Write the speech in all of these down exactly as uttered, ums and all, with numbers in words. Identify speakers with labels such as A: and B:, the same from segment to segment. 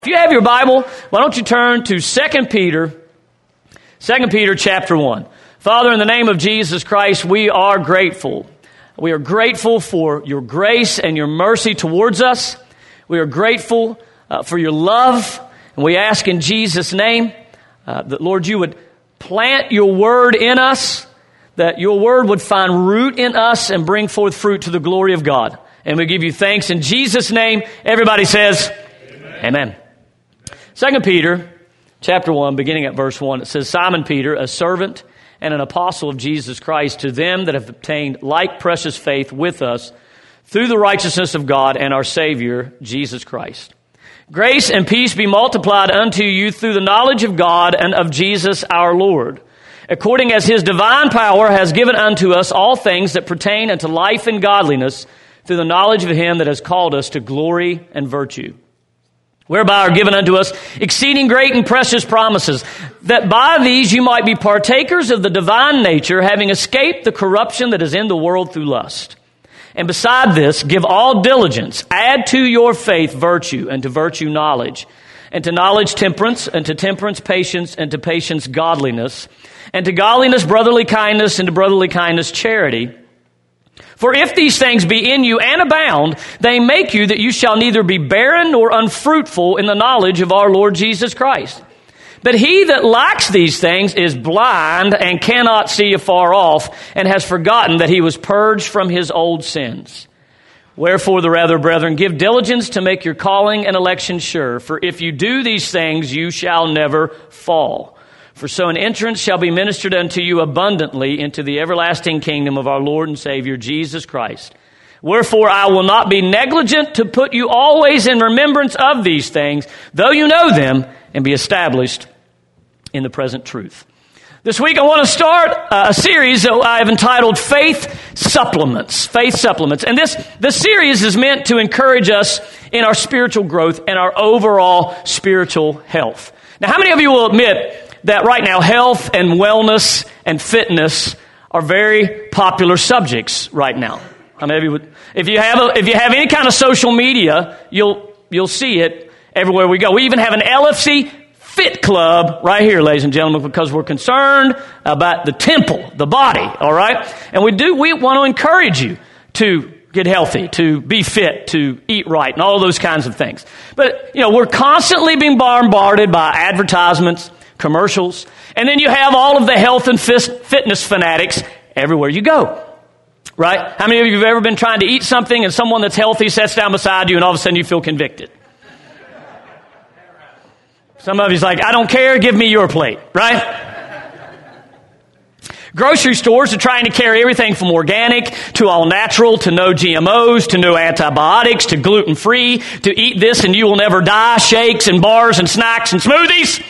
A: If you have your Bible, why don't you turn to Second Peter, Second Peter chapter one. Father, in the name of Jesus Christ, we are grateful. We are grateful for your grace and your mercy towards us. We are grateful uh, for your love. And we ask in Jesus' name uh, that, Lord, you would plant your word in us, that your word would find root in us and bring forth fruit to the glory of God. And we give you thanks in Jesus' name. Everybody says, Amen. Amen. Second Peter chapter one, beginning at verse one, it says, Simon Peter, a servant and an apostle of Jesus Christ, to them that have obtained like precious faith with us through the righteousness of God and our Savior, Jesus Christ. Grace and peace be multiplied unto you through the knowledge of God and of Jesus our Lord, according as his divine power has given unto us all things that pertain unto life and godliness, through the knowledge of him that has called us to glory and virtue, whereby are given unto us exceeding great and precious promises, that by these you might be partakers of the divine nature, having escaped the corruption that is in the world through lust. And beside this, give all diligence, add to your faith virtue, and to virtue knowledge, and to knowledge temperance, and to temperance patience, and to patience godliness, and to godliness brotherly kindness, and to brotherly kindness charity. For if these things be in you and abound, they make you that you shall neither be barren nor unfruitful in the knowledge of our Lord Jesus Christ. But he that lacks these things is blind and cannot see afar off, and has forgotten that he was purged from his old sins. Wherefore the rather, brethren, give diligence to make your calling and election sure. For if you do these things, you shall never fall. For so an entrance shall be ministered unto you abundantly into the everlasting kingdom of our Lord and Savior, Jesus Christ. Wherefore I will not be negligent to put you always in remembrance of these things, though you know them, and be established in the present truth. This week I want to start a series that I have entitled Faith Supplements. Faith Supplements. And this, this series is meant to encourage us in our spiritual growth and our overall spiritual health. Now, how many of you will admit that right now health and wellness and fitness are very popular subjects right now? How many of you would, if you have a, if you have any kind of social media, you'll you'll see it everywhere we go. We even have an L F C Fit Club right here, ladies and gentlemen, because we're concerned about the temple, the body, all right? And we do we want to encourage you to get healthy, to be fit, to eat right, and all those kinds of things. But, you know, we're constantly being bombarded by advertisements, commercials, and then you have all of the health and fitness fanatics everywhere you go, right? How many of you have ever been trying to eat something and someone that's healthy sits down beside you and all of a sudden you feel convicted? Some of you's like, I don't care, give me your plate, right? Grocery stores are trying to carry everything from organic to all natural to no G M Os to no antibiotics to gluten-free to eat this and you will never die, shakes and bars and snacks and smoothies.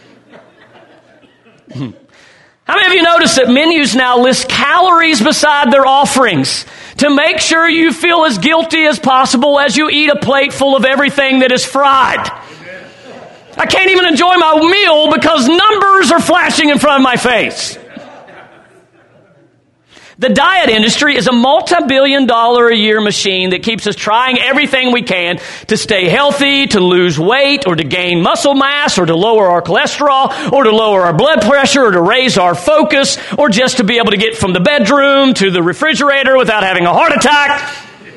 A: How many of you notice that menus now list calories beside their offerings to make sure you feel as guilty as possible as you eat a plate full of everything that is fried? I can't even enjoy my meal because numbers are flashing in front of my face. The diet industry is a multi-billion dollar a year machine that keeps us trying everything we can to stay healthy, to lose weight, or to gain muscle mass, or to lower our cholesterol, or to lower our blood pressure, or to raise our focus, or just to be able to get from the bedroom to the refrigerator without having a heart attack.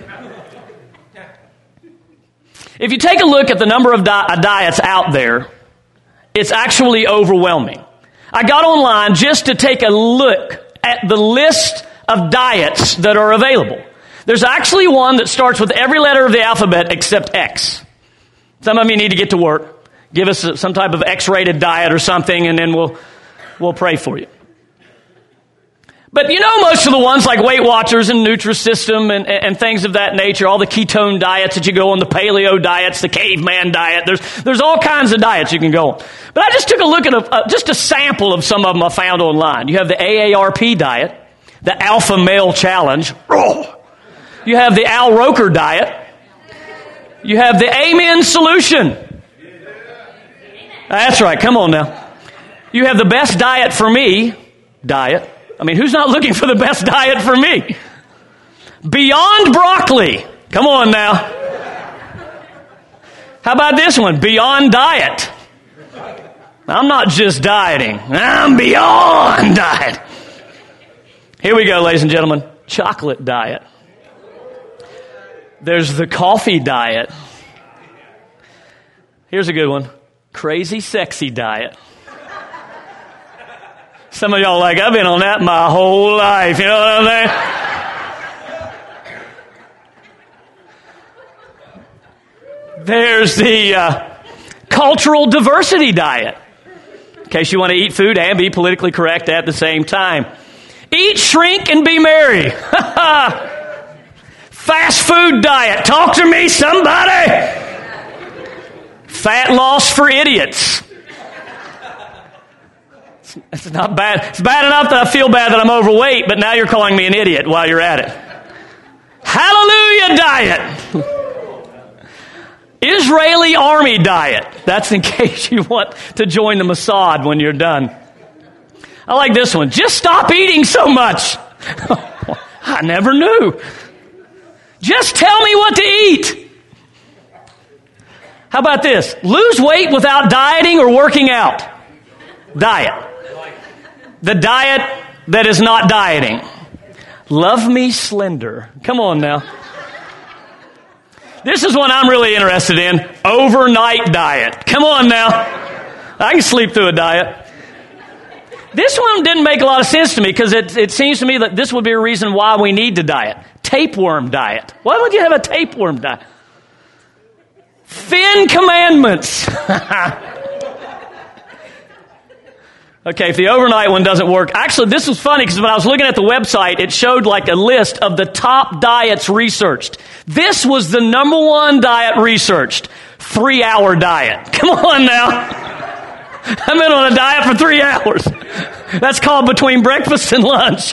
A: If you take a look at the number of di- diets out there, it's actually overwhelming. I got online just to take a look at the list of diets that are available. There's actually one that starts with every letter of the alphabet except X. Some of you need to get to work. Give us some type of X-rated diet or something, and then we'll we'll pray for you. But you know most of the ones like Weight Watchers and Nutrisystem and, and things of that nature, all the ketone diets that you go on, the paleo diets, the caveman diet. There's there's all kinds of diets you can go on. But I just took a look at a, a, just a sample of some of them I found online. You have the A A R P diet, the Alpha Male Challenge. You have the Al Roker diet. You have the Amen Solution. That's right. Come on now. You have the Best Diet for Me diet. I mean, who's not looking for the best diet for me? Beyond Broccoli. Come on now. How about this one? Beyond diet. I'm not just dieting. I'm beyond diet. Here we go, ladies and gentlemen. Chocolate diet. There's the coffee diet. Here's a good one. Crazy sexy diet. Some of y'all are like, I've been on that my whole life. You know what I'm saying? There's the uh, cultural diversity diet. In case you want to eat food and be politically correct at the same time. Eat, shrink, and be merry. Fast food diet. Talk to me, somebody. Fat loss for idiots. It's, it's not bad. It's bad enough that I feel bad that I'm overweight, but now you're calling me an idiot while you're at it. Hallelujah diet. Israeli army diet. That's in case you want to join the Mossad when you're done. I like this one. Just stop eating so much. I never knew. Just tell me what to eat. How about this? Lose weight without dieting or working out. Diet. The diet that is not dieting. Love me slender. Come on now. This is one I'm really interested in. Overnight diet. Come on now. I can sleep through a diet. This one didn't make a lot of sense to me because it, it seems to me that this would be a reason why we need to diet. Tapeworm diet. Why would you have a tapeworm diet? Thin commandments. Okay, if the overnight one doesn't work. Actually, this was funny because when I was looking at the website, it showed like a list of the top diets researched. This was the number one diet researched. Three-hour diet. Come on now. I've been on a diet for three hours. That's called between breakfast and lunch.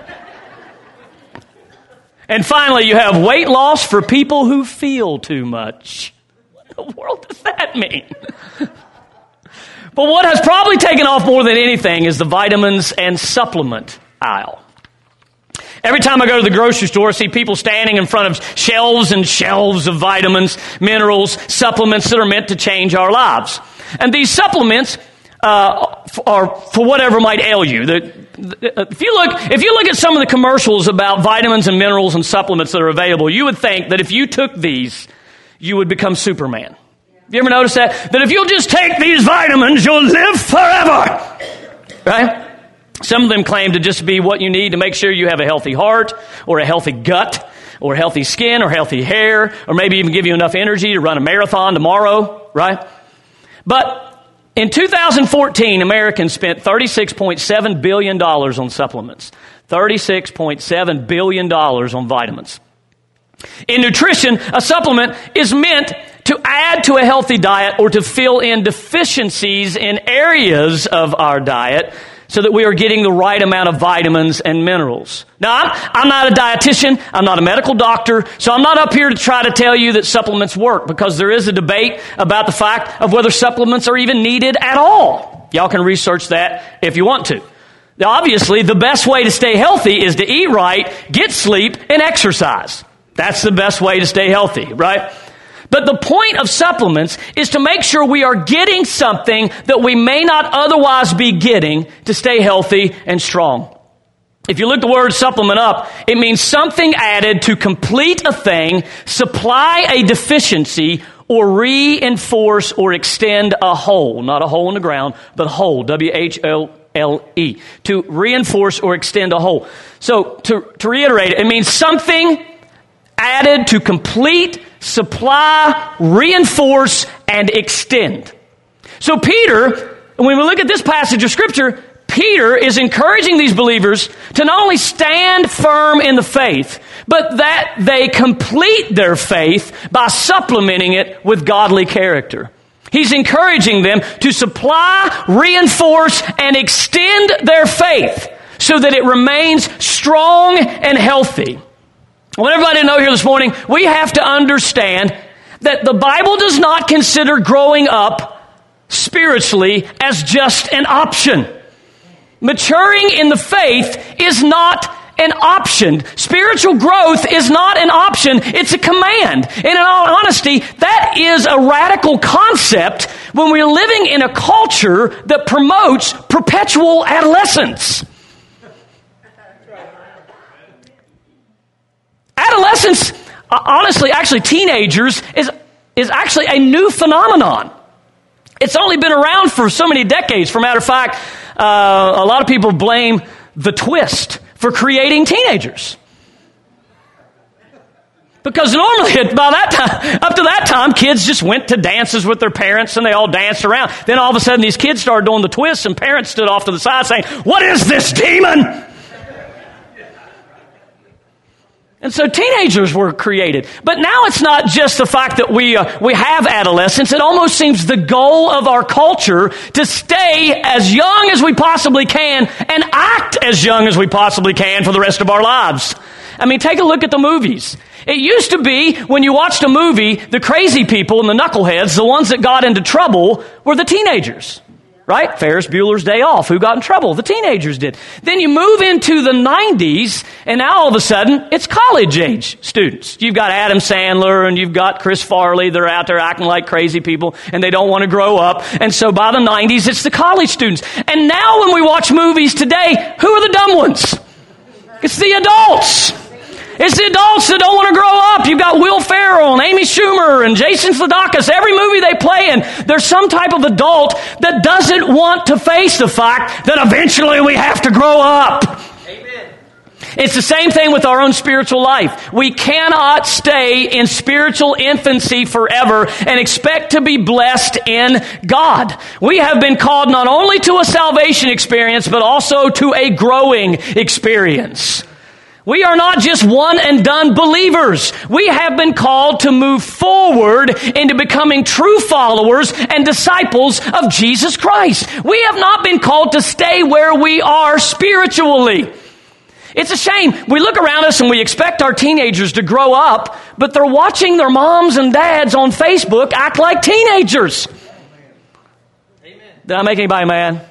A: And finally, you have weight loss for people who feel too much. What in the world does that mean? But what has probably taken off more than anything is the vitamins and supplement aisle. Every time I go to the grocery store, I see people standing in front of shelves and shelves of vitamins, minerals, supplements that are meant to change our lives. And these supplements uh, are for whatever might ail you. The, the, if you look, if you look at some of the commercials about vitamins and minerals and supplements that are available, you would think that if you took these, you would become Superman. Have you ever noticed that? That if you'll just take these vitamins, you'll live forever. Right? Some of them claim to just be what you need to make sure you have a healthy heart or a healthy gut or healthy skin or healthy hair or maybe even give you enough energy to run a marathon tomorrow, right? But in two thousand fourteen, Americans spent thirty-six point seven billion dollars on supplements, thirty-six point seven billion dollars on vitamins. In nutrition, a supplement is meant to add to a healthy diet or to fill in deficiencies in areas of our diet so that we are getting the right amount of vitamins and minerals. Now, I'm, I'm not a dietitian. I'm not a medical doctor. So I'm not up here to try to tell you that supplements work because there is a debate about the fact of whether supplements are even needed at all. Y'all can research that if you want to. Now, obviously, the best way to stay healthy is to eat right, get sleep, and exercise. That's the best way to stay healthy, right? But the point of supplements is to make sure we are getting something that we may not otherwise be getting to stay healthy and strong. If you look the word supplement up, it means something added to complete a thing, supply a deficiency, or reinforce or extend a hole. Not a hole in the ground, but hole, W H O L E. To reinforce or extend a hole. So to, to reiterate, it means something added to complete, supply, reinforce, and extend. So Peter, when we look at this passage of Scripture, Peter is encouraging these believers to not only stand firm in the faith, but that they complete their faith by supplementing it with godly character. He's encouraging them to supply, reinforce, and extend their faith so that it remains strong and healthy. I want everybody to know here this morning, we have to understand that the Bible does not consider growing up spiritually as just an option. Maturing in the faith is not an option. Spiritual growth is not an option, it's a command. And in all honesty, that is a radical concept when we're living in a culture that promotes perpetual adolescence. Adolescence, honestly, actually teenagers, is, is actually a new phenomenon. It's only been around for so many decades. For a matter of fact, uh, a lot of people blame the twist for creating teenagers. Because normally, by that time, up to that time, kids just went to dances with their parents and they all danced around. Then all of a sudden, these kids started doing the twists and parents stood off to the side saying, "What is this demon?" And so teenagers were created. But now it's not just the fact that we uh, we have adolescence. It almost seems the goal of our culture to stay as young as we possibly can and act as young as we possibly can for the rest of our lives. I mean, take a look at the movies. It used to be when you watched a movie, the crazy people and the knuckleheads, the ones that got into trouble, were the teenagers. Right? Ferris Bueller's Day Off. Who got in trouble? The teenagers did. Then you move into the nineties, and now all of a sudden, it's college-age students. You've got Adam Sandler, and you've got Chris Farley. They're out there acting like crazy people, and they don't want to grow up. And so by the nineties, it's the college students. And now when we watch movies today, who are the dumb ones? It's the adults. It's the adults that don't want to grow up. You've got Will Ferrell and Amy Schumer and Jason Sudeikis. Every movie they play in, there's some type of adult that doesn't want to face the fact that eventually we have to grow up. Amen. It's the same thing with our own spiritual life. We cannot stay in spiritual infancy forever and expect to be blessed in God. We have been called not only to a salvation experience, but also to a growing experience. We are not just one and done believers. We have been called to move forward into becoming true followers and disciples of Jesus Christ. We have not been called to stay where we are spiritually. It's a shame. We look around us and we expect our teenagers to grow up, but they're watching their moms and dads on Facebook act like teenagers. Amen. Did I make anybody mad?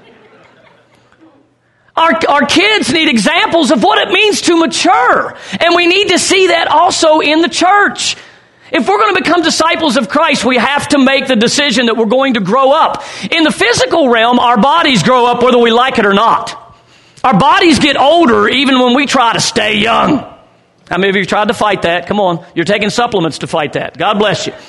A: Our, our kids need examples of what it means to mature. And we need to see that also in the church. If we're going to become disciples of Christ, we have to make the decision that we're going to grow up. In the physical realm, our bodies grow up whether we like it or not. Our bodies get older even when we try to stay young. How many of you tried to fight that? Come on. You're taking supplements to fight that. God bless you.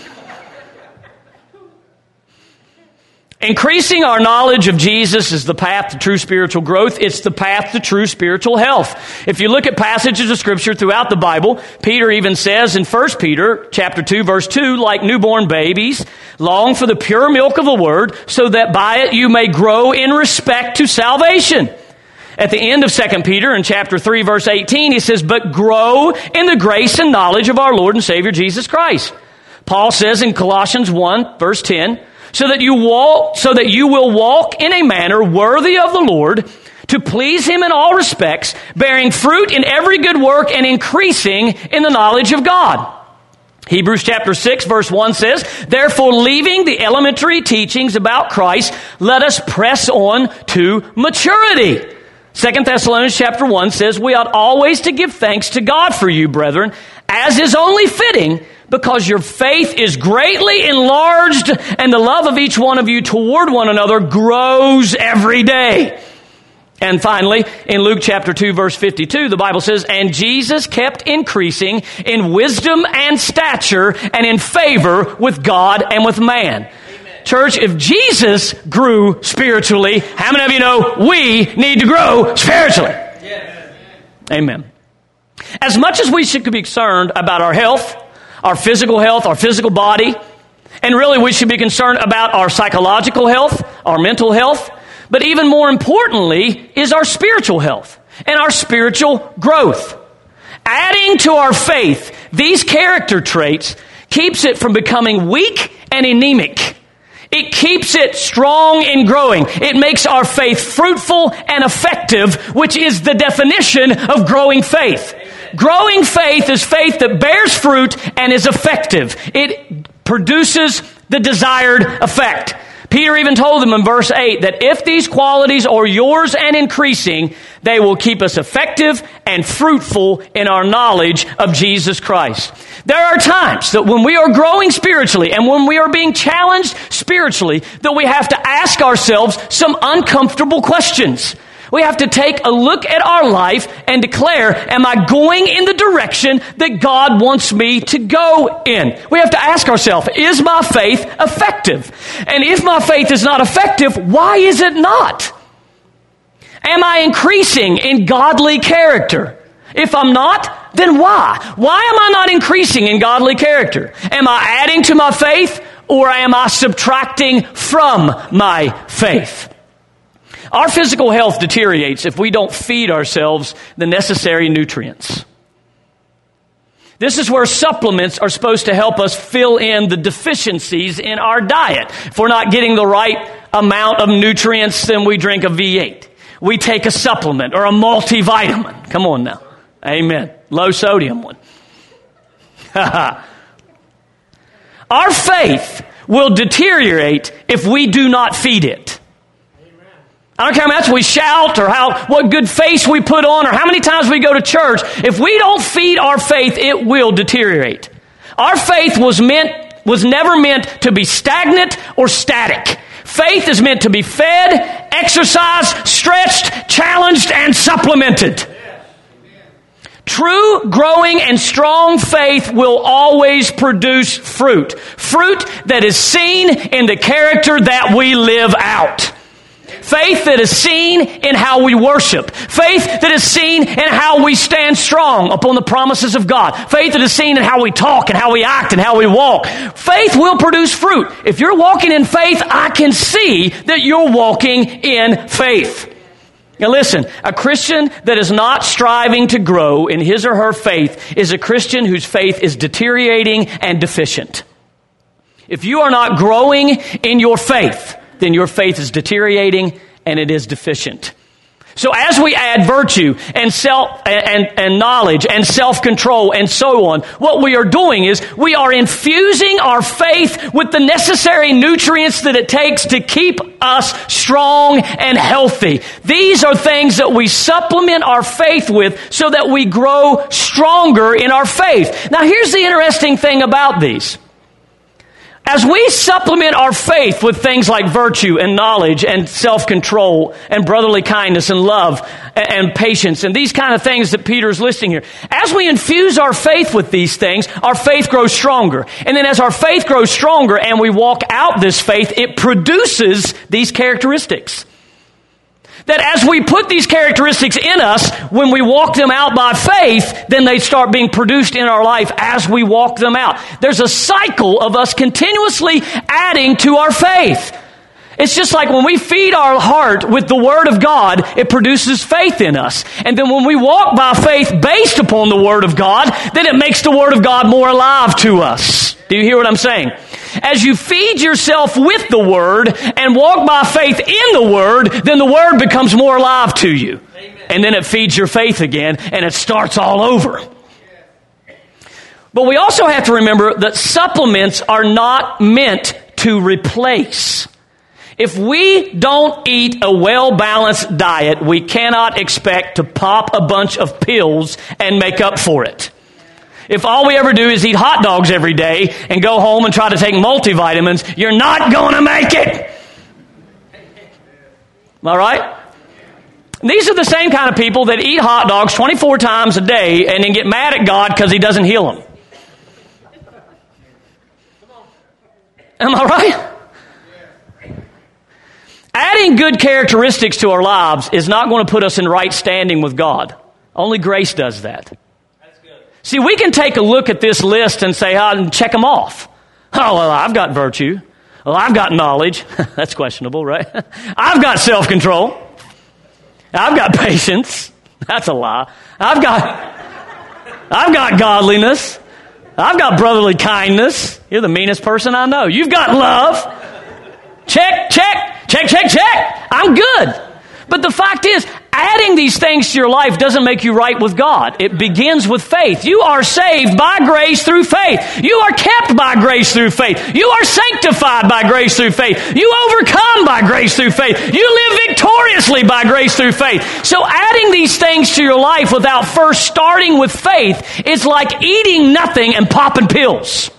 A: Increasing our knowledge of Jesus is the path to true spiritual growth. It's the path to true spiritual health. If you look at passages of Scripture throughout the Bible, Peter even says in First Peter chapter two, verse two, like newborn babies, long for the pure milk of the Word, so that by it you may grow in respect to salvation. At the end of Second Peter in chapter three, verse eighteen, he says, but grow in the grace and knowledge of our Lord and Savior Jesus Christ. Paul says in Colossians one, verse ten, So that you walk, so that you will walk in a manner worthy of the Lord, to please Him in all respects, bearing fruit in every good work and increasing in the knowledge of God. Hebrews chapter six, verse one says, Therefore, leaving the elementary teachings about Christ, let us press on to maturity. Second Thessalonians chapter one says, We ought always to give thanks to God for you, brethren, as is only fitting, because your faith is greatly enlarged and the love of each one of you toward one another grows every day. And finally, in Luke chapter two, verse fifty-two, the Bible says, And Jesus kept increasing in wisdom and stature and in favor with God and with man. Amen. Church, if Jesus grew spiritually, how many of you know we need to grow spiritually? Yes. Amen. As much as we should be concerned about our health, our physical health, our physical body, and really we should be concerned about our psychological health, our mental health, but even more importantly is our spiritual health and our spiritual growth. Adding to our faith these character traits keeps it from becoming weak and anemic. It keeps it strong and growing. It makes our faith fruitful and effective, which is the definition of growing faith. Growing faith is faith that bears fruit and is effective. It produces the desired effect. Peter even told them in verse eight that if these qualities are yours and increasing, they will keep us effective and fruitful in our knowledge of Jesus Christ. There are times that when we are growing spiritually and when we are being challenged spiritually, that we have to ask ourselves some uncomfortable questions. We have to take a look at our life and declare, am I going in the direction that God wants me to go in? We have to ask ourselves, is my faith effective? And if my faith is not effective, why is it not? Am I increasing in godly character? If I'm not, then why? Why am I not increasing in godly character? Am I adding to my faith or am I subtracting from my faith? Our physical health deteriorates if we don't feed ourselves the necessary nutrients. This is where supplements are supposed to help us fill in the deficiencies in our diet. If we're not getting the right amount of nutrients, then we drink a V eight. We take a supplement or a multivitamin. Come on now. Amen. Low sodium one. Our faith will deteriorate if we do not feed it. I don't care how much we shout or how what good face we put on or how many times we go to church. If we don't feed our faith, it will deteriorate. Our faith was meant was never meant to be stagnant or static. Faith is meant to be fed, exercised, stretched, challenged, and supplemented. True, growing, and strong faith will always produce fruit. Fruit that is seen in the character that we live out. Faith that is seen in how we worship. Faith that is seen in how we stand strong upon the promises of God. Faith that is seen in how we talk and how we act and how we walk. Faith will produce fruit. If you're walking in faith, I can see that you're walking in faith. Now listen, a Christian that is not striving to grow in his or her faith is a Christian whose faith is deteriorating and deficient. If you are not growing in your faith, then your faith is deteriorating and it is deficient. So as we add virtue and self and, and knowledge and self-control and so on, what we are doing is we are infusing our faith with the necessary nutrients that it takes to keep us strong and healthy. These are things that we supplement our faith with so that we grow stronger in our faith. Now here's the interesting thing about these. As we supplement our faith with things like virtue and knowledge and self-control and brotherly kindness and love and, and patience and these kind of things that Peter's listing here, as we infuse our faith with these things, our faith grows stronger. And then as our faith grows stronger and we walk out this faith, it produces these characteristics. That as we put these characteristics in us, when we walk them out by faith, then they start being produced in our life as we walk them out. There's a cycle of us continuously adding to our faith. It's just like when we feed our heart with the Word of God, it produces faith in us. And then when we walk by faith based upon the Word of God, then it makes the Word of God more alive to us. Do you hear what I'm saying? As you feed yourself with the Word and walk by faith in the Word, then the Word becomes more alive to you. Amen. And then it feeds your faith again, and it starts all over. But we also have to remember that supplements are not meant to replace. If we don't eat a well-balanced diet, we cannot expect to pop a bunch of pills and make up for it. If all we ever do is eat hot dogs every day and go home and try to take multivitamins, you're not going to make it. All right? These are the same kind of people that eat hot dogs twenty-four times a day and then get mad at God because He doesn't heal them. Am I right? Adding good characteristics to our lives is not going to put us in right standing with God. Only grace does that. See, we can take a look at this list and say, oh, and check them off. Oh, well, I've got virtue. Well, I've got knowledge. That's questionable, right? I've got self-control. I've got patience. That's a lie. I've got, I've got godliness. I've got brotherly kindness. You're the meanest person I know. You've got love. Check, check, check, check, check. I'm good. But the fact is, adding these things to your life doesn't make you right with God. It begins with faith. You are saved by grace through faith. You are kept by grace through faith. You are sanctified by grace through faith. You overcome by grace through faith. You live victoriously by grace through faith. So adding these things to your life without first starting with faith is like eating nothing and popping pills.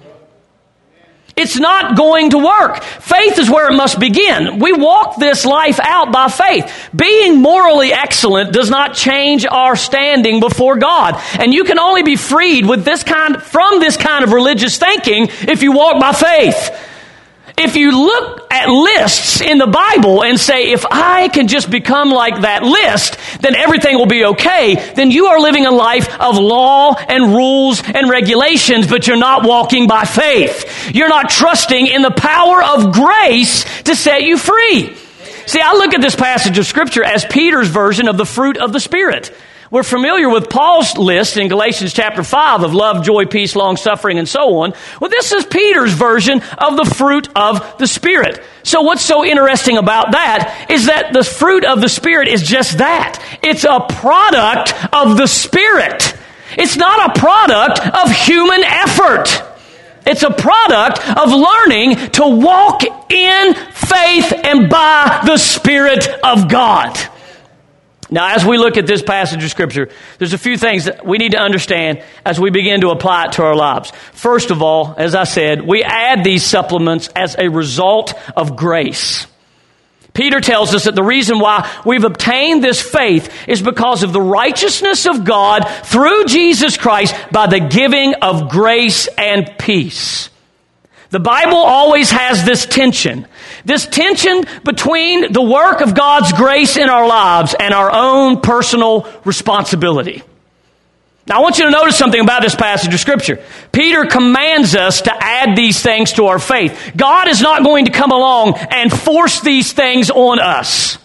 A: It's not going to work. Faith is where it must begin. We walk this life out by faith. Being morally excellent does not change our standing before God. And you can only be freed with this kind, from this kind of religious thinking if you walk by faith. If you look at lists in the Bible and say, if I can just become like that list, then everything will be okay, then you are living a life of law and rules and regulations, but you're not walking by faith. You're not trusting in the power of grace to set you free. See, I look at this passage of Scripture as Peter's version of the fruit of the Spirit. We're familiar with Paul's list in Galatians chapter five of love, joy, peace, long-suffering, and so on. Well, this is Peter's version of the fruit of the Spirit. So what's so interesting about that is that the fruit of the Spirit is just that. It's a product of the Spirit. It's not a product of human effort. It's a product of learning to walk in faith and by the Spirit of God. Now, as we look at this passage of Scripture, there's a few things that we need to understand as we begin to apply it to our lives. First of all, as I said, we add these supplements as a result of grace. Peter tells us that the reason why we've obtained this faith is because of the righteousness of God through Jesus Christ by the giving of grace and peace. The Bible always has this tension. This tension between the work of God's grace in our lives and our own personal responsibility. Now, I want you to notice something about this passage of Scripture. Peter commands us to add these things to our faith. God is not going to come along and force these things on us.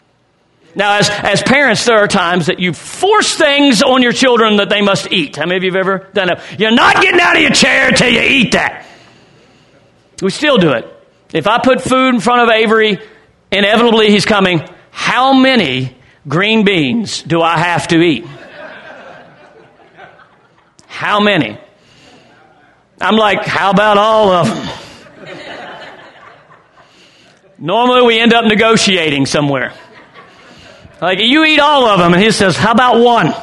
A: Now, as, as parents, there are times that you force things on your children that they must eat. How many of you have ever done that? You're not getting out of your chair until you eat that. We still do it. If I put food in front of Avery, inevitably he's coming. How many green beans do I have to eat? How many? I'm like, how about all of them? Normally we end up negotiating somewhere. Like, you eat all of them. And he says, how about one?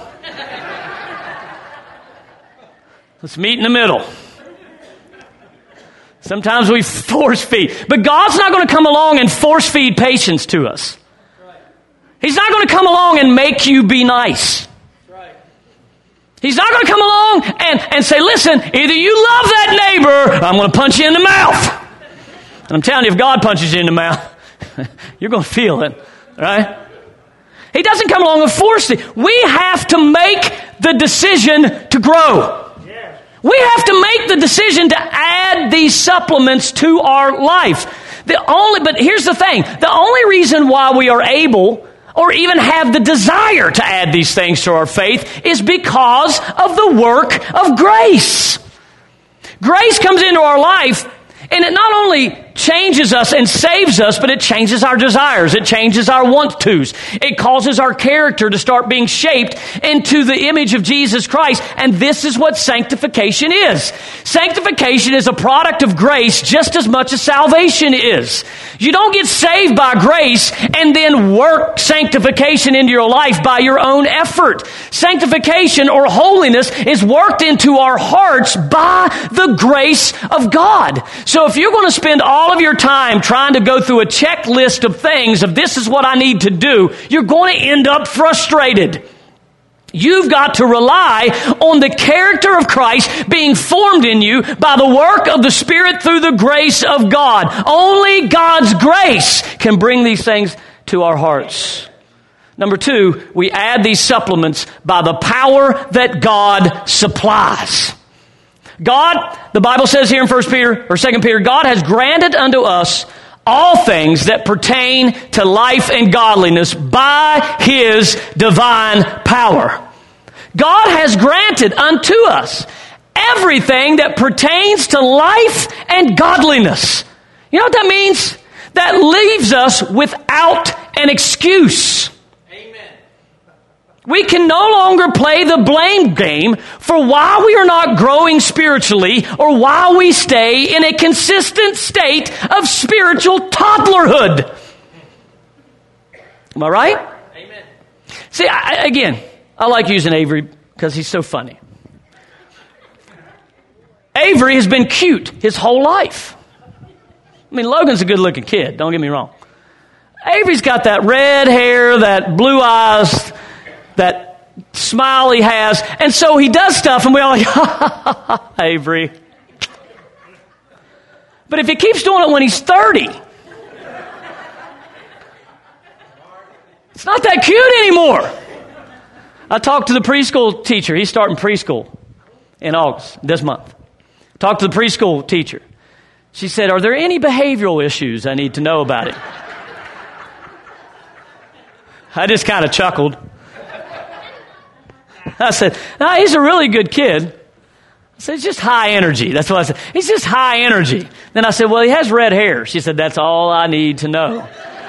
A: Let's meet in the middle. Sometimes we force feed. But God's not going to come along and force feed patience to us. He's not going to come along and make you be nice. He's not going to come along and, and say, listen, either you love that neighbor, or I'm going to punch you in the mouth. And I'm telling you, if God punches you in the mouth, you're going to feel it, right? He doesn't come along and force it. We have to make the decision to grow. We have to make the decision to add these supplements to our life. The only, but here's the thing. The only reason why we are able or even have the desire to add these things to our faith is because of the work of grace. Grace comes into our life, and it not only changes us and saves us, but it changes our desires. It changes our want-tos. It causes our character to start being shaped into the image of Jesus Christ. And this is what sanctification is. Sanctification is a product of grace just as much as salvation is. You don't get saved by grace and then work sanctification into your life by your own effort. Sanctification or holiness is worked into our hearts by the grace of God. So if you're going to spend all all of your time trying to go through a checklist of things of this is what I need to do, you're going to end up frustrated. You've got to rely on the character of Christ being formed in you by the work of the Spirit through the grace of God. Only God's grace can bring these things to our hearts. Number two, we add these supplements by the power that God supplies. God, the Bible says here in First Peter or Second Peter, God has granted unto us all things that pertain to life and godliness by His divine power. God has granted unto us everything that pertains to life and godliness. You know what that means? That leaves us without an excuse. Amen. We can no longer play the blame game for why we are not growing spiritually or why we stay in a consistent state of spiritual toddlerhood. Am I right? Amen. See, I, again, I like using Avery because he's so funny. Avery has been cute his whole life. I mean, Logan's a good-looking kid, don't get me wrong. Avery's got that red hair, that blue eyes, that smile he has, and so he does stuff, and we all like, ha, ha, ha, ha, Avery. But if he keeps doing it when he's thirty, it's not that cute anymore. I talked to the preschool teacher. He's starting preschool in August, this month. Talked to the preschool teacher. She said, are there any behavioral issues I need to know about it? I just kind of chuckled. I said, no, he's a really good kid. I said, it's just high energy. That's what I said. He's just high energy. Then I said, well, he has red hair. She said, that's all I need to know.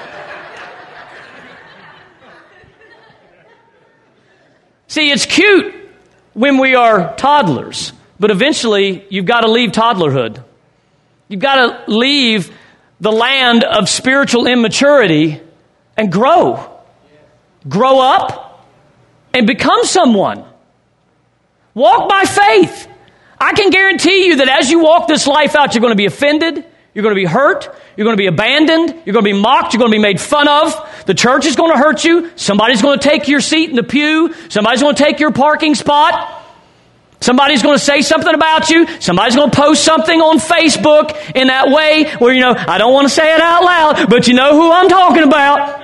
A: See, it's cute when we are toddlers, but eventually you've got to leave toddlerhood. You've got to leave the land of spiritual immaturity and grow. Grow up and become someone. Walk by faith. I can guarantee you that as you walk this life out, you're going to be offended. You're going to be hurt. You're going to be abandoned. You're going to be mocked. You're going to be made fun of. The church is going to hurt you. Somebody's going to take your seat in the pew. Somebody's going to take your parking spot. Somebody's going to say something about you. Somebody's going to post something on Facebook in that way where, you know, I don't want to say it out loud, but you know who I'm talking about.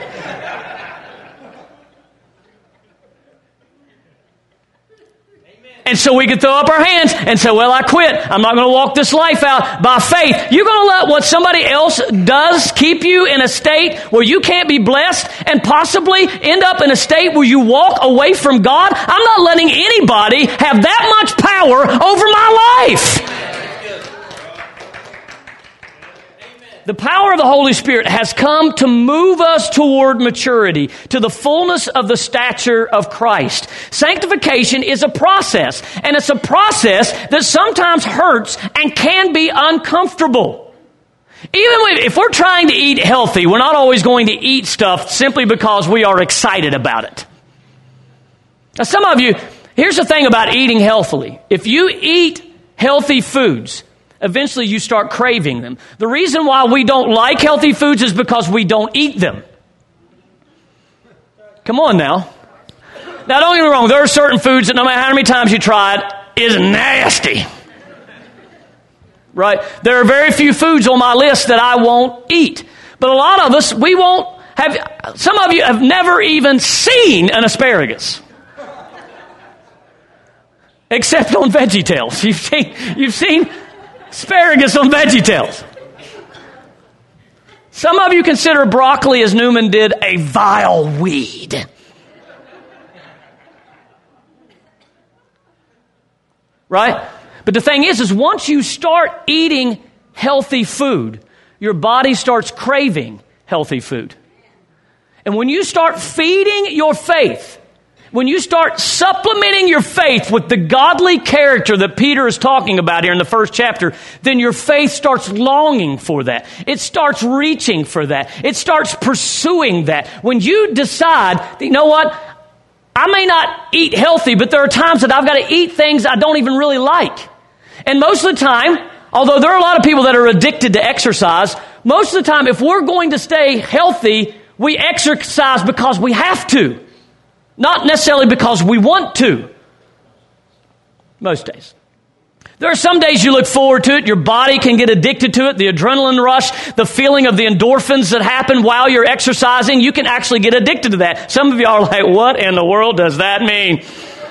A: And so we could throw up our hands and say, well, I quit. I'm not going to walk this life out by faith. You're going to let what somebody else does keep you in a state where you can't be blessed and possibly end up in a state where you walk away from God? I'm not letting anybody have that much power over my life. The power of the Holy Spirit has come to move us toward maturity, to the fullness of the stature of Christ. Sanctification is a process, and it's a process that sometimes hurts and can be uncomfortable. Even if we're trying to eat healthy, we're not always going to eat stuff simply because we are excited about it. Now, some of you, here's the thing about eating healthily. If you eat healthy foods, eventually you start craving them. The reason why we don't like healthy foods is because we don't eat them. Come on now. Now don't get me wrong, there are certain foods that no matter how many times you try it, is nasty. Right? There are very few foods on my list that I won't eat. But a lot of us, we won't have, some of you have never even seen an asparagus. Except on VeggieTales. You've seen, you've seen asparagus on VeggieTales. Some of you consider broccoli, as Newman did, a vile weed. Right? But the thing is, is once you start eating healthy food, your body starts craving healthy food. And when you start feeding your faith, when you start supplementing your faith with the godly character that Peter is talking about here in the first chapter, then your faith starts longing for that. It starts reaching for that. It starts pursuing that. When you decide, you know what, I may not eat healthy, but there are times that I've got to eat things I don't even really like. And most of the time, although there are a lot of people that are addicted to exercise, most of the time, if we're going to stay healthy, we exercise because we have to. Not necessarily because we want to. Most days. There are some days you look forward to it. Your body can get addicted to it. The adrenaline rush, the feeling of the endorphins that happen while you're exercising, you can actually get addicted to that. Some of you are like, what in the world does that mean?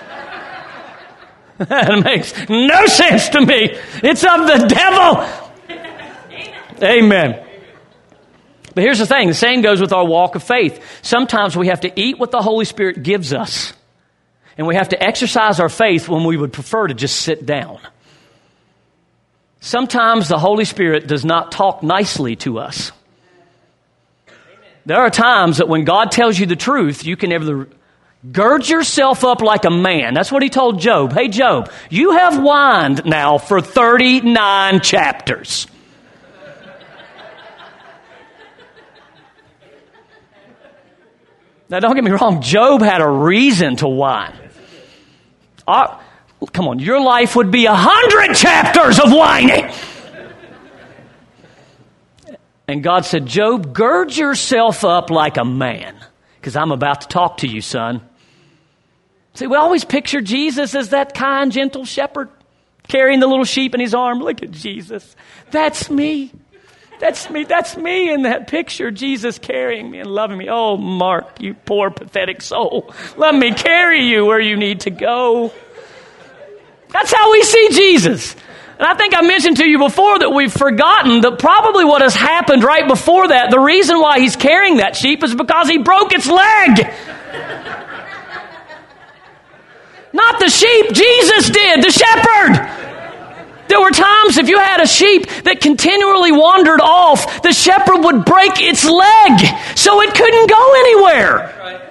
A: That makes no sense to me. It's of the devil. Amen. But here's the thing. The same goes with our walk of faith. Sometimes we have to eat what the Holy Spirit gives us. And we have to exercise our faith when we would prefer to just sit down. Sometimes the Holy Spirit does not talk nicely to us. There are times that when God tells you the truth, you can either, Gird yourself up like a man. That's what he told Job. Hey, Job, you have whined now for thirty-nine chapters. Now, don't get me wrong. Job had a reason to whine. Uh, come on, your life would be a hundred chapters of whining. And God said, Job, gird yourself up like a man, because I'm about to talk to you, son. See, we always picture Jesus as that kind, gentle shepherd carrying the little sheep in his arm. Look at Jesus. That's me. That's me. That's me in that picture. Jesus carrying me and loving me. Oh, Mark, you poor, pathetic soul. Let me carry you where you need to go. That's how we see Jesus. And I think I mentioned to you before that we've forgotten that probably what has happened right before that, the reason why he's carrying that sheep is because he broke its leg. Not the sheep, Jesus did, the shepherd. There were times if you had a sheep that continually wandered off, the shepherd would break its leg so it couldn't go anywhere.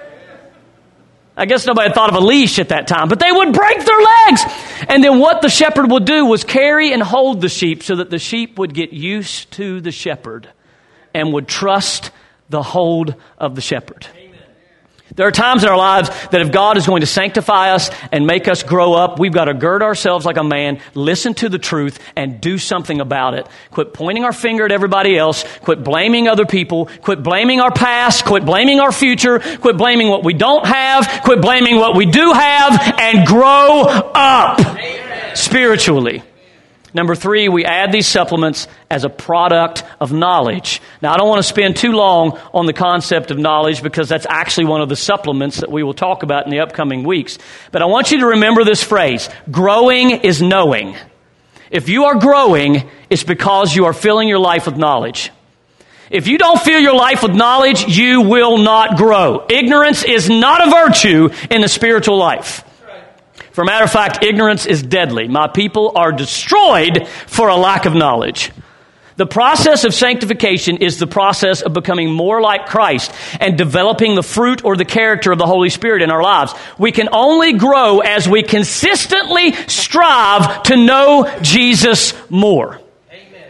A: I guess nobody thought of a leash at that time, but they would break their legs. And then what the shepherd would do was carry and hold the sheep so that the sheep would get used to the shepherd and would trust the hold of the shepherd. There are times in our lives that if God is going to sanctify us and make us grow up, we've got to gird ourselves like a man, listen to the truth, and do something about it. Quit pointing our finger at everybody else. Quit blaming other people. Quit blaming our past. Quit blaming our future. Quit blaming what we don't have. Quit blaming what we do have, and grow up. Amen. Spiritually. Number three, we add these supplements as a product of knowledge. Now, I don't want to spend too long on the concept of knowledge because that's actually one of the supplements that we will talk about in the upcoming weeks. But I want you to remember this phrase, growing is knowing. If you are growing, it's because you are filling your life with knowledge. If you don't fill your life with knowledge, you will not grow. Ignorance is not a virtue in the spiritual life. For a matter of fact, ignorance is deadly. My people are destroyed for a lack of knowledge. The process of sanctification is the process of becoming more like Christ and developing the fruit or the character of the Holy Spirit in our lives. We can only grow as we consistently strive to know Jesus more. Amen.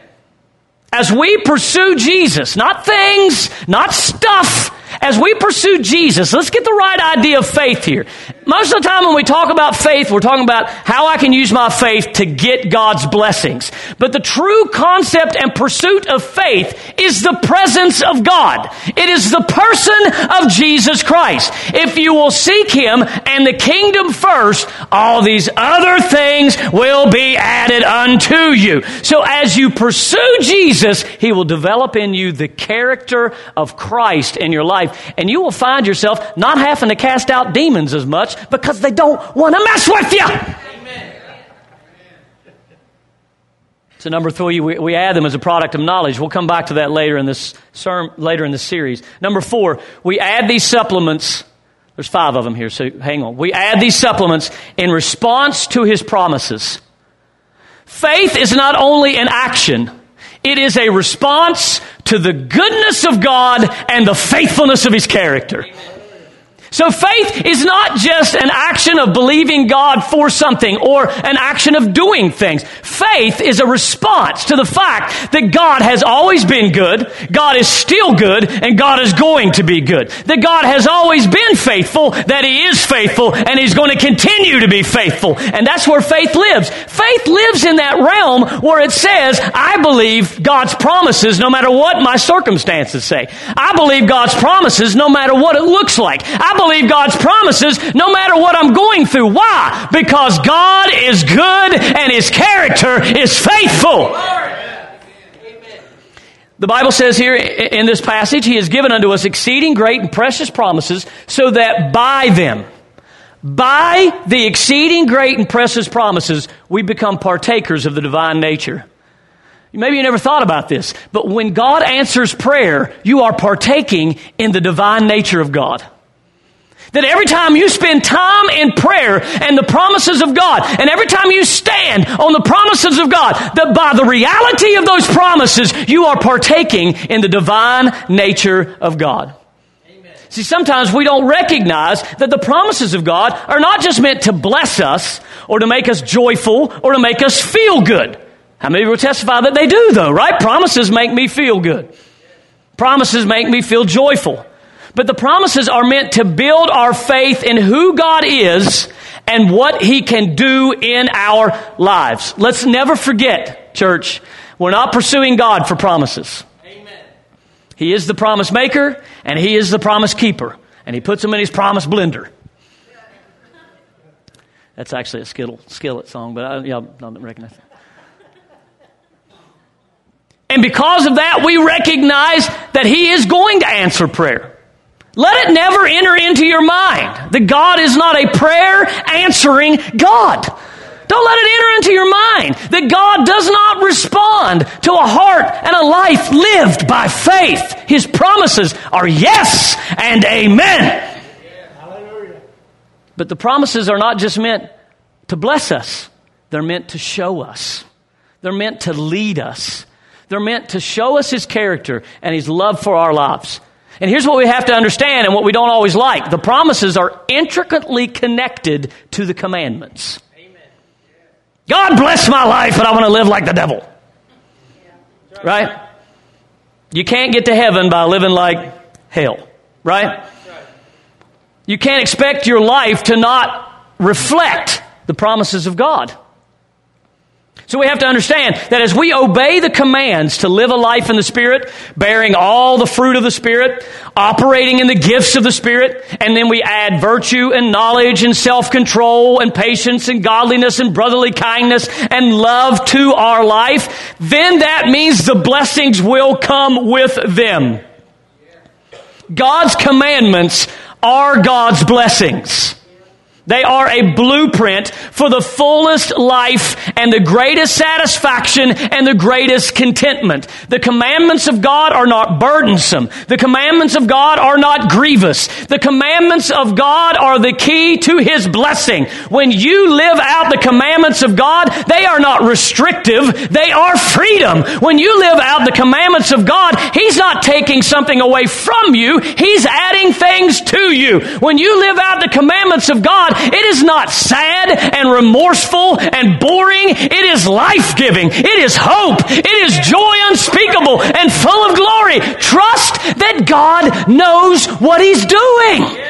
A: As we pursue Jesus, not things, not stuff, as we pursue Jesus, let's get the right idea of faith here. Most of the time when we talk about faith, we're talking about how I can use my faith to get God's blessings. But the true concept and pursuit of faith is the presence of God. It is the person of Jesus Christ. If you will seek Him and the kingdom first, all these other things will be added unto you. So as you pursue Jesus, He will develop in you the character of Christ in your life. And you will find yourself not having to cast out demons as much because they don't want to mess with you. Amen. So number three, we, we add them as a product of knowledge. We'll come back to that later in this sermon, later in this series. Number four, we add these supplements. There's five of them here, so hang on. We add these supplements in response to His promises. Faith is not only an action, it is a response to the goodness of God and the faithfulness of His character. So faith is not just an action of believing God for something or an action of doing things. Faith is a response to the fact that God has always been good, God is still good, and God is going to be good. That God has always been faithful, that He is faithful, and He's going to continue to be faithful. And that's where faith lives. Faith lives in that realm where it says, I believe God's promises no matter what my circumstances say. I believe God's promises no matter what it looks like. I believe God's promises no matter what I'm going through. Why? Because God is good and His character is faithful. The Bible says here in this passage, He has given unto us exceeding great and precious promises so that by them, by the exceeding great and precious promises, we become partakers of the divine nature. Maybe you never thought about this, but when God answers prayer, you are partaking in the divine nature of God. That every time you spend time in prayer and the promises of God, and every time you stand on the promises of God, that by the reality of those promises, you are partaking in the divine nature of God. Amen. See, sometimes we don't recognize that the promises of God are not just meant to bless us or to make us joyful or to make us feel good. How many will testify that they do, though, right? Promises make me feel good. Promises make me feel joyful. But the promises are meant to build our faith in who God is and what He can do in our lives. Let's never forget, church, we're not pursuing God for promises. Amen. He is the promise maker and He is the promise keeper. And He puts them in His promise blender. That's actually a skittle, skillet song, but I, y'all don't recognize it. And because of that, we recognize that He is going to answer prayer. Let it never enter into your mind that God is not a prayer answering God. Don't let it enter into your mind that God does not respond to a heart and a life lived by faith. His promises are yes and amen. But the promises are not just meant to bless us. They're meant to show us. They're meant to lead us. They're meant to show us His character and His love for our lives. And here's what we have to understand and what we don't always like. The promises are intricately connected to the commandments. Amen. God bless my life, but I want to live like the devil. Yeah. Right? You can't get to heaven by living like hell. Right? You can't expect your life to not reflect the promises of God. So we have to understand that as we obey the commands to live a life in the Spirit, bearing all the fruit of the Spirit, operating in the gifts of the Spirit, and then we add virtue and knowledge and self-control and patience and godliness and brotherly kindness and love to our life, then that means the blessings will come with them. God's commandments are God's blessings. They are a blueprint for the fullest life and the greatest satisfaction and the greatest contentment. The commandments of God are not burdensome. The commandments of God are not grievous. The commandments of God are the key to His blessing. When you live out the commandments of God, they are not restrictive. They are freedom. When you live out the commandments of God, He's not taking something away from you. He's adding things to you. When you live out the commandments of God, it is not sad and remorseful and boring. It is life-giving. It is hope. It is joy unspeakable and full of glory. Trust that God knows what He's doing.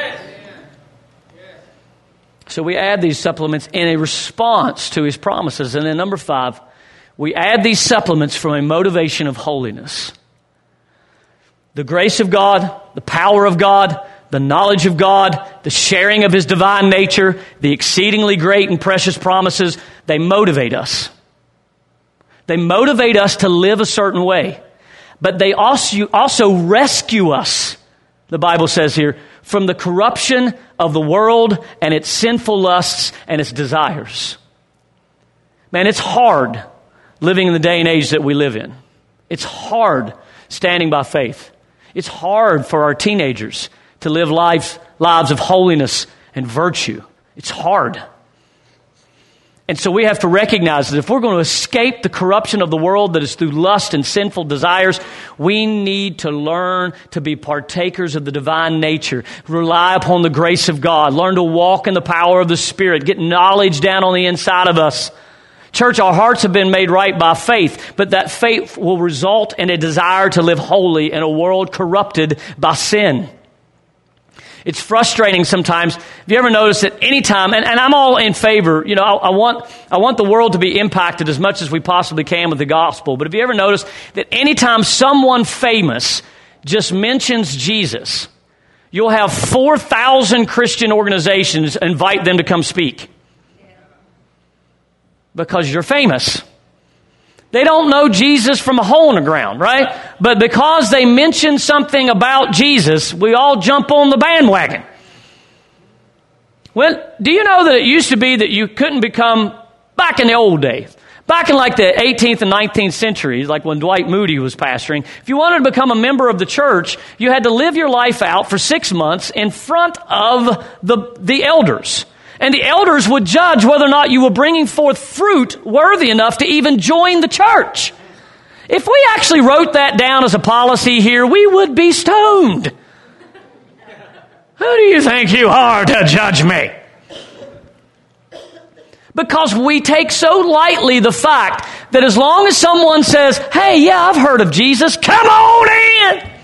A: So we add these supplements in a response to His promises. And then number five, we add these supplements from a motivation of holiness. The grace of God, the power of God, the knowledge of God, the sharing of His divine nature, the exceedingly great and precious promises, they motivate us. They motivate us to live a certain way. But they also, also rescue us, the Bible says here, from the corruption of the world and its sinful lusts and its desires. Man, it's hard living in the day and age that we live in. It's hard standing by faith. It's hard for our teenagers to live lives, lives of holiness and virtue. It's hard. And so we have to recognize that if we're going to escape the corruption of the world that is through lust and sinful desires, we need to learn to be partakers of the divine nature, rely upon the grace of God, learn to walk in the power of the Spirit, get knowledge down on the inside of us. Church, our hearts have been made right by faith, but that faith will result in a desire to live holy in a world corrupted by sin. It's frustrating sometimes. Have you ever noticed that any time, and, and I'm all in favor, you know, I, I want I want the world to be impacted as much as we possibly can with the gospel. But have you ever noticed that anytime someone famous just mentions Jesus, you'll have four thousand Christian organizations invite them to come speak? Because you're famous. They don't know Jesus from a hole in the ground, right? But because they mention something about Jesus, we all jump on the bandwagon. Well, do you know that it used to be that you couldn't become, back in the old days, back in like the eighteenth and nineteenth centuries, like when Dwight Moody was pastoring, if you wanted to become a member of the church, you had to live your life out for six months in front of the, the elders. And the elders would judge whether or not you were bringing forth fruit worthy enough to even join the church. If we actually wrote that down as a policy here, we would be stoned. Who do you think you are to judge me? Because we take so lightly the fact that as long as someone says, hey, yeah, I've heard of Jesus, come on in.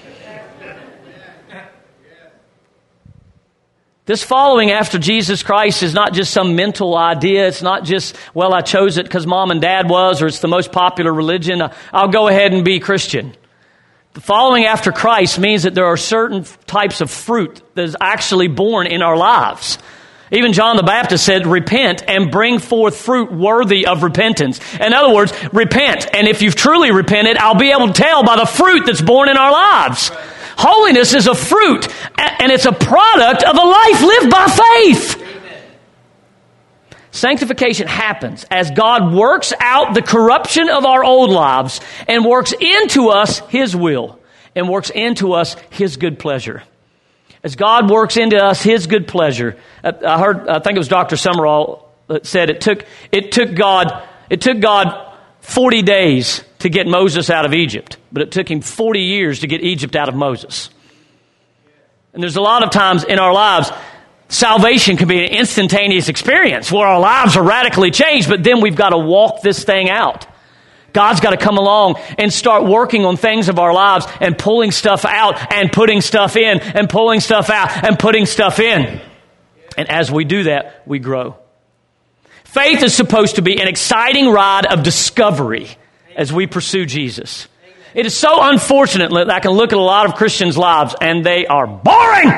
A: This following after Jesus Christ is not just some mental idea. It's not just, well, I chose it because mom and dad was, or it's the most popular religion. I'll go ahead and be Christian. The following after Christ means that there are certain types of fruit that is actually born in our lives. Even John the Baptist said, repent and bring forth fruit worthy of repentance. In other words, repent. And if you've truly repented, I'll be able to tell by the fruit that's born in our lives. Holiness is a fruit, and it's a product of a life lived by faith. Amen. Sanctification happens as God works out the corruption of our old lives and works into us His will and works into us His good pleasure. As God works into us His good pleasure, I heard, I think it was Doctor Summerall that said it took it took God it took God forty days to get Moses out of Egypt, but it took him forty years to get Egypt out of Moses. And there's a lot of times in our lives, salvation can be an instantaneous experience where our lives are radically changed, but then we've got to walk this thing out. God's got to come along and start working on things of our lives and pulling stuff out and putting stuff in and pulling stuff out and putting stuff in. And as we do that, we grow. Faith is supposed to be an exciting ride of discovery as we pursue Jesus. It is so unfortunate that I can look at a lot of Christians' lives and they are boring.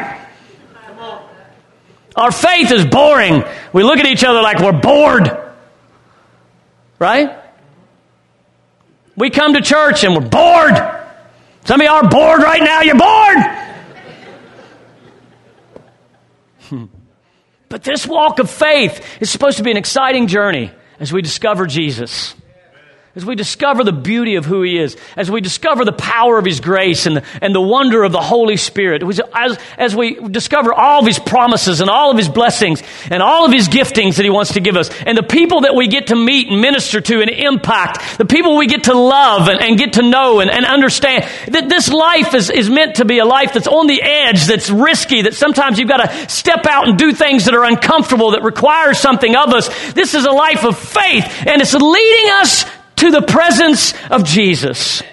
A: Our faith is boring. We look at each other like we're bored. Right? We come to church and we're bored. Some of you are bored right now. You're bored. But this walk of faith is supposed to be an exciting journey as we discover Jesus. As we discover the beauty of who He is, as we discover the power of His grace and the, and the wonder of the Holy Spirit, as, as we discover all of His promises and all of His blessings and all of His giftings that He wants to give us, and the people that we get to meet and minister to and impact, the people we get to love and, and get to know and, and understand, that this life is, is meant to be a life that's on the edge, that's risky, that sometimes you've got to step out and do things that are uncomfortable, that require something of us. This is a life of faith, and it's leading us to the presence of Jesus.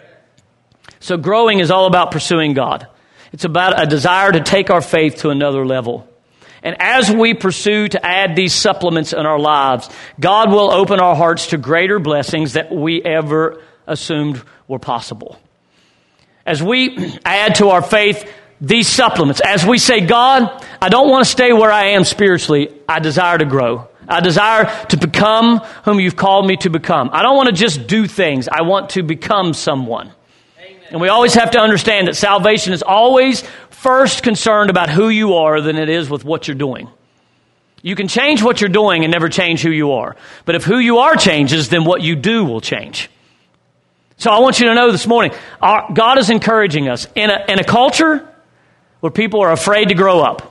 A: So growing is all about pursuing God. It's about a desire to take our faith to another level. And as we pursue to add these supplements in our lives, God will open our hearts to greater blessings that we ever assumed were possible. As we add to our faith these supplements, as we say, God, I don't want to stay where I am spiritually. I desire to grow. I desire to become whom You've called me to become. I don't want to just do things. I want to become someone. Amen. And we always have to understand that salvation is always first concerned about who you are than it is with what you're doing. You can change what you're doing and never change who you are. But if who you are changes, then what you do will change. So I want you to know this morning, our, God is encouraging us in a, in a culture where people are afraid to grow up.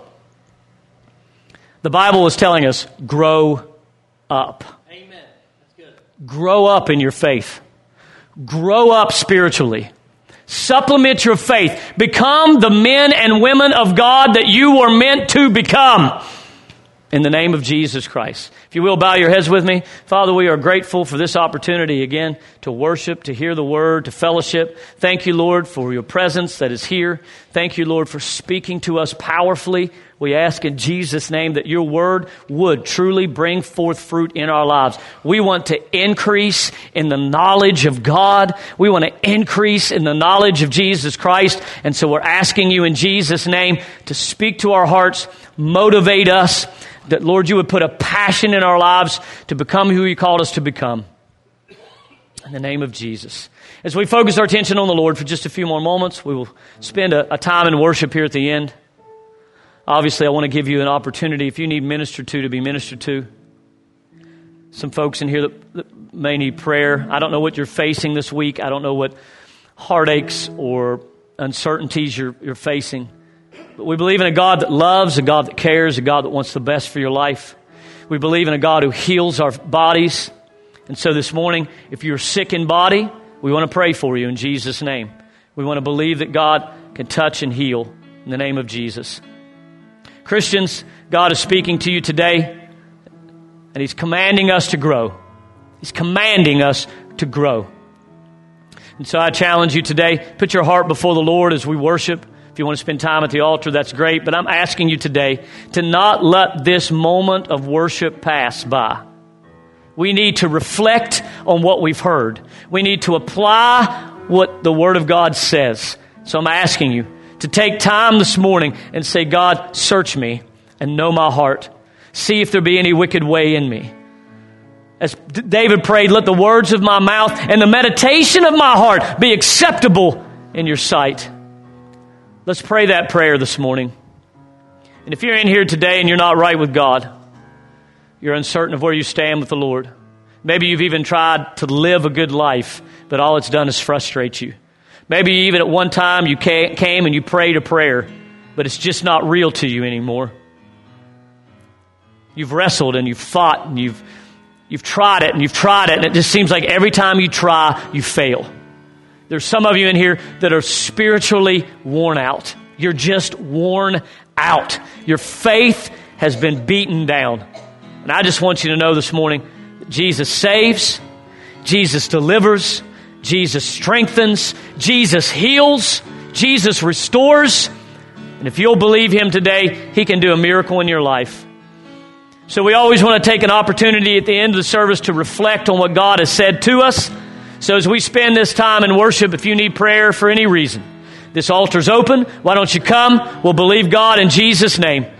A: The Bible is telling us, grow up. Amen. That's good. Grow up in your faith. Grow up spiritually. Supplement your faith. Become the men and women of God that you were meant to become. In the name of Jesus Christ. If you will, bow your heads with me. Father, we are grateful for this opportunity again to worship, to hear the word, to fellowship. Thank you, Lord, for your presence that is here. Thank you, Lord, for speaking to us powerfully. We ask in Jesus' name that your word would truly bring forth fruit in our lives. We want to increase in the knowledge of God. We want to increase in the knowledge of Jesus Christ. And so we're asking you in Jesus' name to speak to our hearts, motivate us, that, Lord, you would put a passion in our lives to become who you called us to become. In the name of Jesus. As we focus our attention on the Lord for just a few more moments, we will spend a, a time in worship here at the end. Obviously, I want to give you an opportunity, if you need ministered to, to be ministered to. Some folks in here that, that may need prayer. I don't know what you're facing this week. I don't know what heartaches or uncertainties you're, you're facing. But we believe in a God that loves, a God that cares, a God that wants the best for your life. We believe in a God who heals our bodies. And so this morning, if you're sick in body, we want to pray for you in Jesus' name. We want to believe that God can touch and heal in the name of Jesus. Christians, God is speaking to you today, and He's commanding us to grow. He's commanding us to grow. And so I challenge you today, put your heart before the Lord as we worship. If you want to spend time at the altar, that's great. But I'm asking you today to not let this moment of worship pass by. We need to reflect on what we've heard. We need to apply what the Word of God says. So I'm asking you to take time this morning and say, God, search me and know my heart. See if there be any wicked way in me. As David prayed, let the words of my mouth and the meditation of my heart be acceptable in your sight. Let's pray that prayer this morning. And if you're in here today and you're not right with God, you're uncertain of where you stand with the Lord. Maybe you've even tried to live a good life, but all it's done is frustrate you. Maybe even at one time you came and you prayed a prayer, but it's just not real to you anymore. You've wrestled and you've fought and you've You've tried it and you've tried it, and it just seems like every time you try, you fail. There's some of you in here that are spiritually worn out. You're just worn out. Your faith has been beaten down. And I just want you to know this morning that Jesus saves, Jesus delivers, Jesus strengthens, Jesus heals, Jesus restores. And if you'll believe Him today, He can do a miracle in your life. So we always want to take an opportunity at the end of the service to reflect on what God has said to us. So as we spend this time in worship, if you need prayer for any reason, this altar's open. Why don't you come? We'll believe God in Jesus' name.